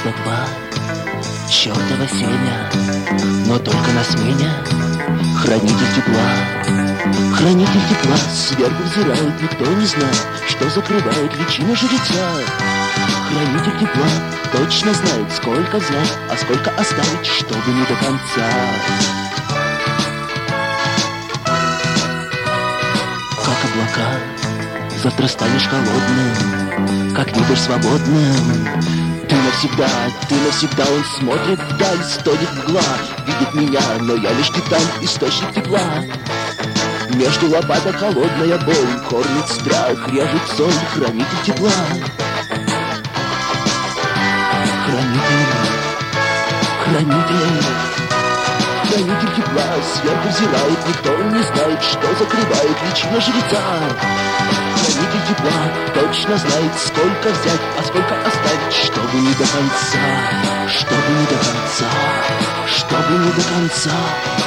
года два чёртова сеня, но только на смене хранитель тепла. Хранитель тепла сверху взирает, никто не знает, что закрывает личину жреца. Хранитель тепла точно знает, сколько взять, а сколько оставить, чтобы не до конца. Как облака, завтра станешь холодным, как ветер свободным. Ты навсегда, он смотрит вдаль, стонет мгла, видит меня, но я лишь деталь, источник тепла. Между лопаток холодная боль, кормит страх, режет соль, хранитель тепла. Хранитель тепла сверху взирает, никто не знает, что закрывает личина жреца. Хранитель тепла точно знает, сколько взять, а сколько оставить, чтобы не до конца, чтобы не до конца, чтобы не до конца.